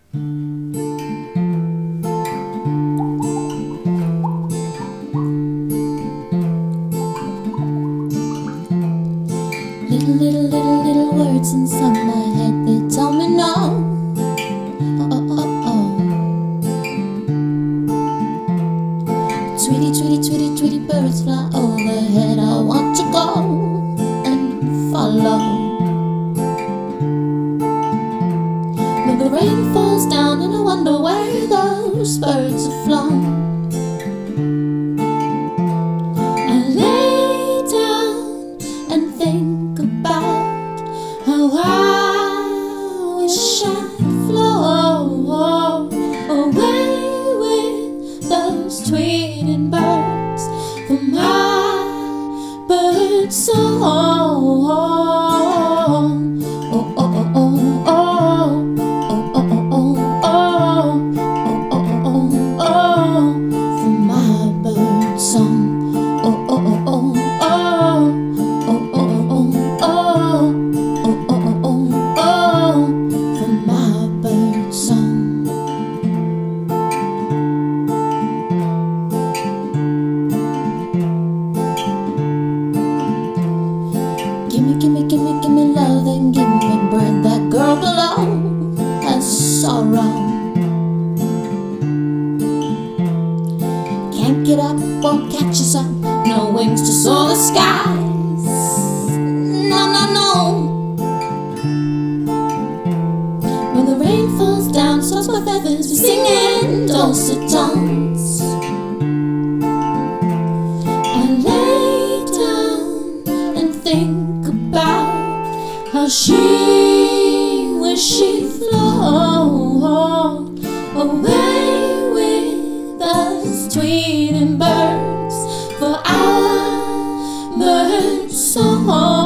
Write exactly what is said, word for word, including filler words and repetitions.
Little, little, little, little words inside my head, they tell me no. Oh, oh, oh, oh. Tweety, tweety, tweety, tweety birds fly overhead. I want to go and follow. When the rain falls down and I wonder where those birds have flown, I lay down and think about how I wish I'd flow away with those tweeting birds for my bird song. Oh, oh, oh, oh, oh, oh, oh, oh, oh, oh, oh, oh, oh, for my bird song. Oh, oh, oh, oh, oh. Oh, oh, oh, oh, oh, oh, oh, oh, for my bird song. Gimme, gimme, gimme, gimme love and gimme bread. That girl below has sorrow. Can't get up, won't catch us up. No wings to soar the skies. No, no, no. When the rain falls down, starts my feathers, we sing in dulcet tones. I lay down and think about how she wish she'd flown away with us tweeting birds for our bird song.